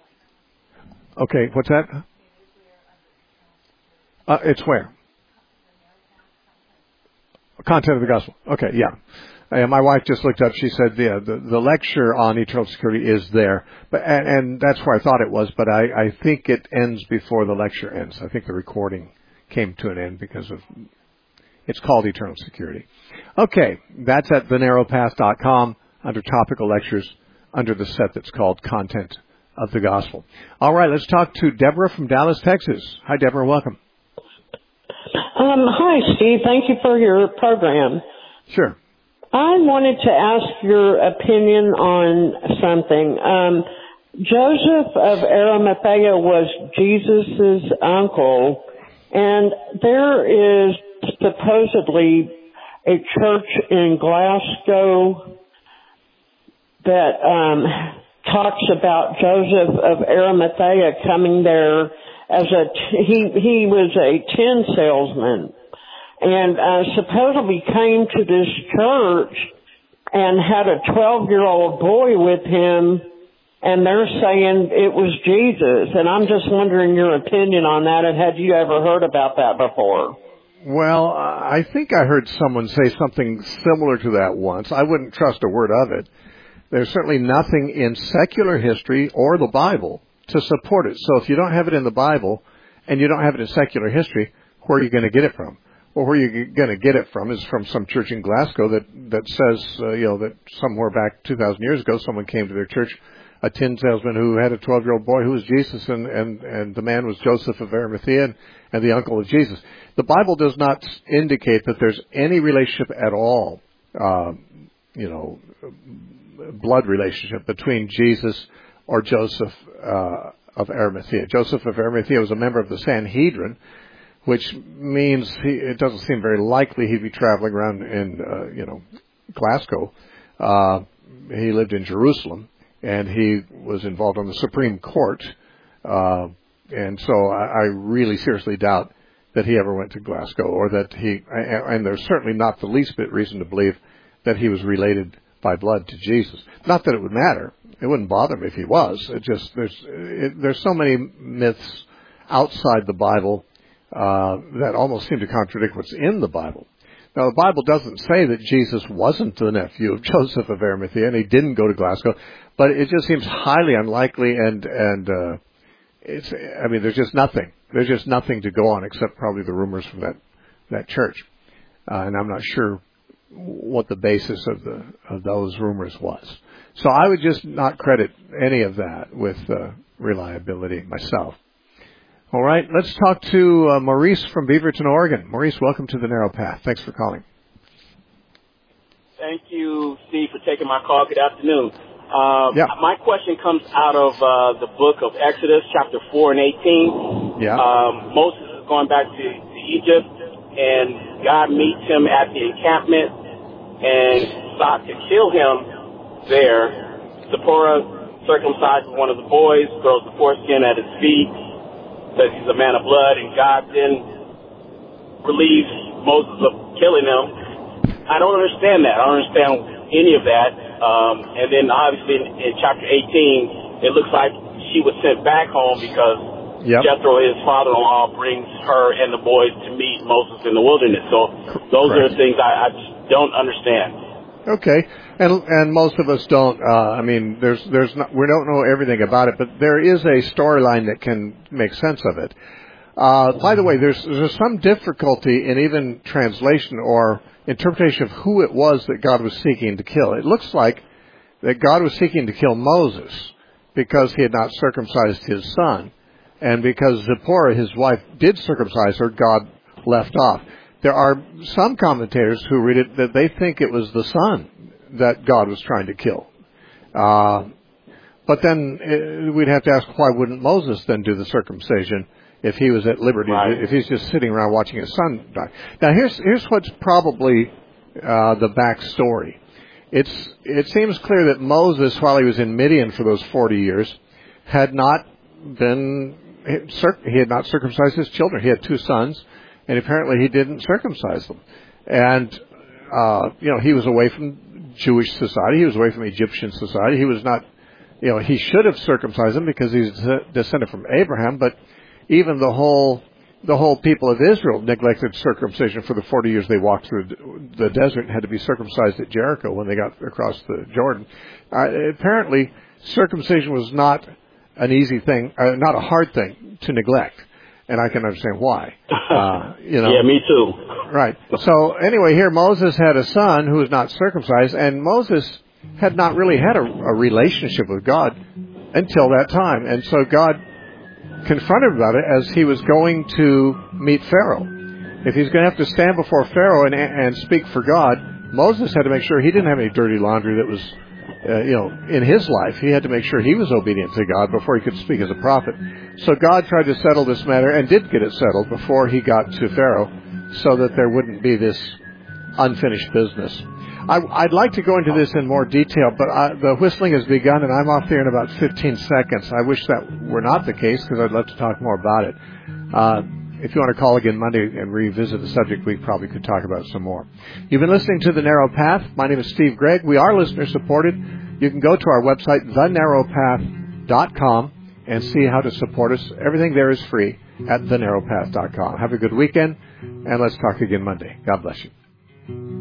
Okay, what's that? Uh, it's where? Content of the gospel. Okay, yeah. Uh, my wife just looked up. She said, yeah, the, the lecture on eternal security is there. But, and, and that's where I thought it was, but I, I think it ends before the lecture ends. I think the recording came to an end because of, it's called Eternal Security. Okay, that's at the narrow path dot com under topical lectures under the set that's called Content of the Gospel. All right, let's talk to Deborah from Dallas, Texas. Hi, Deborah. Welcome. Um, hi, Steve. Thank you for your program. Sure. I wanted to ask your opinion on something. Um, Joseph of Arimathea was Jesus' uncle, and there is supposedly a church in Glasgow that... Um, talks about Joseph of Arimathea coming there as a, t- he, he was a tin salesman and uh, supposedly came to this church and had a twelve-year-old boy with him, and they're saying it was Jesus. And I'm just wondering your opinion on that, and had you ever heard about that before? Well, I think I heard someone say something similar to that once. I wouldn't trust a word of it. There's certainly nothing in secular history or the Bible to support it. So if you don't have it in the Bible and you don't have it in secular history, where are you going to get it from? Well, where you're going to get it from is from some church in Glasgow that, that says, uh, you know, that somewhere back two thousand years ago, someone came to their church, a tin salesman who had a twelve-year-old boy who was Jesus, and, and, and the man was Joseph of Arimathea and, and the uncle of Jesus. The Bible does not indicate that there's any relationship at all, uh, you know, blood relationship between Jesus or Joseph uh, of Arimathea. Joseph of Arimathea was a member of the Sanhedrin, which means he, it doesn't seem very likely he'd be traveling around in, uh, you know, Glasgow. Uh, he lived in Jerusalem, and he was involved on the Supreme Court. Uh, and so I, I really seriously doubt that he ever went to Glasgow, or that he, and there's certainly not the least bit reason to believe that he was related by blood to Jesus. Not that it would matter. It wouldn't bother me if he was. It just, there's, it, there's so many myths outside the Bible uh, that almost seem to contradict what's in the Bible. Now, the Bible doesn't say that Jesus wasn't the nephew of Joseph of Arimathea and he didn't go to Glasgow, but it just seems highly unlikely, and, and, uh, it's, I mean, there's just nothing. There's just nothing to go on except probably the rumors from that, that church. Uh, and I'm not sure what the basis of the, of those rumors was. So I would just not credit any of that with, uh, reliability myself. All right, let's talk to uh, Maurice from Beaverton, Oregon. Maurice, welcome to the Narrow Path. Thanks for calling. Thank you, Steve, for taking my call. Good afternoon. Uh, yeah. My question comes out of uh, the book of Exodus, chapter four and eighteen. Yeah. Um, Moses is going back to, to Egypt, and God meets him at the encampment and sought to kill him there. Zipporah circumcises one of the boys, throws the foreskin at his feet, says he's a man of blood, and God then relieves Moses of killing him. I don't understand that. I don't understand any of that. Um, and then obviously in, in chapter eighteen, it looks like she was sent back home because yep. Jethro, his father-in-law, brings her and the boys to meet Moses in the wilderness. So those Correct. Are the things I, I just don't understand. Okay, and and most of us don't. Uh, I mean, there's there's not, we don't know everything about it, but there is a storyline that can make sense of it. Uh, by the way, there's there's some difficulty in even translation or interpretation of who it was that God was seeking to kill. It looks like that God was seeking to kill Moses because he had not circumcised his son, and because Zipporah, his wife, did circumcise her, God left off. There are some commentators who read it that they think it was the son that God was trying to kill. Uh, but then uh, we'd have to ask, why wouldn't Moses then do the circumcision if he was at liberty, right. if he's just sitting around watching his son die? Now, here's here's what's probably uh, the backstory. It's it seems clear that Moses, while he was in Midian for those forty years, had not been he had not circumcised his children. He had two sons, and apparently he didn't circumcise them. And uh, you know, he was away from Jewish society. He was away from Egyptian society. He was not, you know, he should have circumcised them because he's descended from Abraham, but even the whole the whole people of Israel neglected circumcision for the forty years they walked through the desert and had to be circumcised at Jericho when they got across the Jordan. Uh, apparently, circumcision was not an easy thing, uh, not a hard thing to neglect, and I can understand why. Uh, you know, yeah, me too. Right. So anyway, here Moses had a son who was not circumcised, and Moses had not really had a, a relationship with God until that time, and so God confronted him about it as he was going to meet Pharaoh. If he's going to have to stand before Pharaoh and, and speak for God, Moses had to make sure he didn't have any dirty laundry that was, uh, you know, in his life. He had to make sure he was obedient to God before he could speak as a prophet. So God tried to settle this matter and did get it settled before he got to Pharaoh, so that there wouldn't be this unfinished business. I, I'd like to go into this in more detail, but I, the whistling has begun, and I'm off there in about fifteen seconds. I wish that were not the case, because I'd love to talk more about it. Uh, if you want to call again Monday and revisit the subject, we probably could talk about it some more. You've been listening to The Narrow Path. My name is Steve Gregg. We are listener-supported. You can go to our website, the narrow path dot com, and see how to support us. Everything there is free at the narrow path dot com. Have a good weekend, and let's talk again Monday. God bless you.